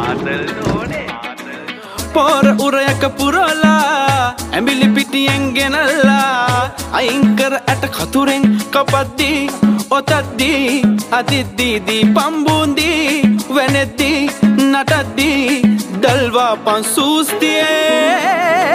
පොර උරයක පුරලා ඇඹිලි පිටියෙන් ගෙනල්ලා අයින් කර ඇට කතුරෙන් කපද්දී ඔතද්දී අදිද්දීදී පම්බුන්දී වෙනෙද්දී නටද්දී දල්වා පන්සූස්තියේ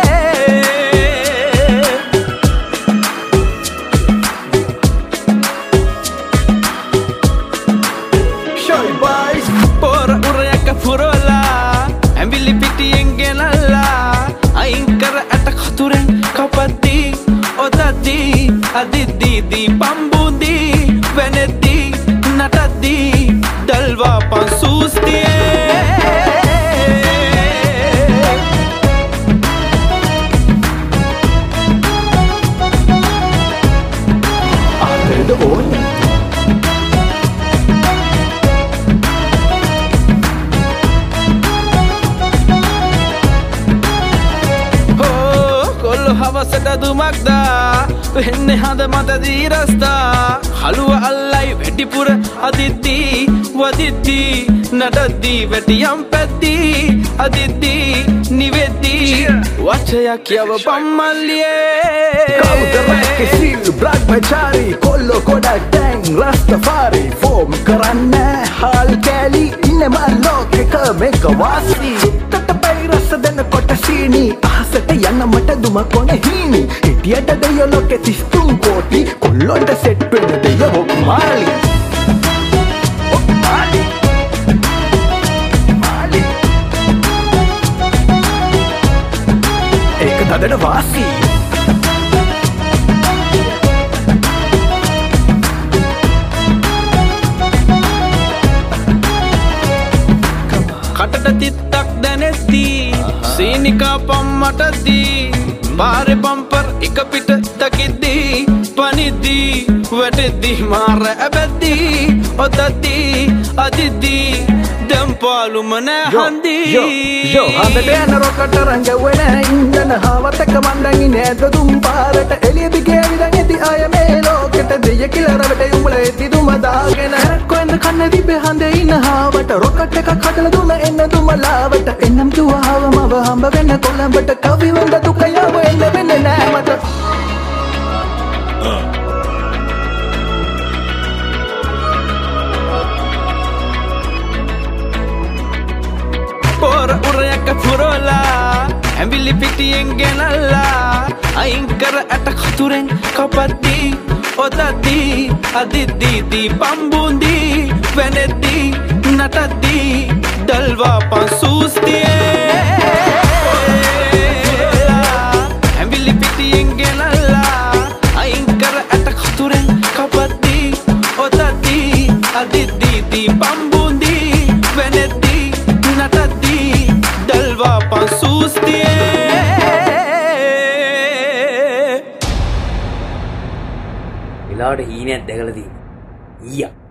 පොර උරයක පුරලා ඇඹිලි පිටියෙන් ගෙනල්ලා අයින් කර ඇට කතුරෙන් කපද්දී ඔතද්දී අදිද්දීදී පම්බුන්දී වෙනෙද්දී නටද්දී දල්වා පන්සූස්තියේ ආතෙද ඕනේ හවසට දුමක්දා වෙන්නේ හඳ මත දීරස්ථා හලුව අල්ලයි වැඩිපුර අදිද්දී වදිද්දී නටද්දී වැටියම් පැද්දී අදිද්දී නිවෙද්දී වචයක් යව පම්මල්ලියේ කවුදරැක්කේ සිල් බ්‍රහ්මචාරී කොල්ලෝ කොඩක් ඩැන් රස්තෆාරි ෆෝම් කරන්න හාල් කෑලි ඉන්නම ලෝකෙක මේක වාසී සිත්තට පයිරස දෙන කොට සීනි අහසට යන මට දුම කොන හීනි හිටියට දෙයෝ ලෝකෙ 33 කෝටි කොල්ලොන්ට සෙට් වෙන දෙයෝ මාලි ඒක තදට වාසී කටට තිත්තක් දැනෙද්දී සීනිකා පම්මටදී බාරෙ බම්පර් එක පිට දකිද්දී පනිද්දී වැටෙද්දී මාර ඇබැද්දී ඔතද්දී අදිද්දී දම්පාලුම නෑ හන්දී යෝ හන්දට යන රොකට රංගවෙන ඉන්දන හවතක මණ්ඩන් ඉන්නේ දුම් පාරට එළිය දිගේ විදන් ඇති අය මේ ලෝකෙට දෙය කියලා රවට උඹල ඇති දුම දාගෙන කොහෙන්ද කන්න දිබේ හන්දේ ඉන්න හවට රොකට එකක් හදලා දුන්න එන්න දුම ලාවට එන්නම් දුවවම හම්බ වෙන්න කොළඹට කවි වඳ දුක යව එන්න වෙන්නේ නෑ මට පොර උරයක පුරලා ඇඹිලි පිටියෙන් ගෙනල්ලා අයින් කර ඇට කතුරෙන් කපද්දී ඔතද්දී අදිද්දීදී පම්බුන්දී වෙනෙද්දී නටද්දී දල්වා පන්සූස්තියේ ඇඹිලි පිටියෙන් ගෙනල්ලා අයින් කර ඇට කතුරෙන් කපද්දී ඔතද්දී අදිද්දීදී පම්බුන්දී වෙනෙද්දී නටද්දී දල්වා පන්සූස්තියේ වෙලාවට හීනයක් දැකලා තියෙනවා ඊයා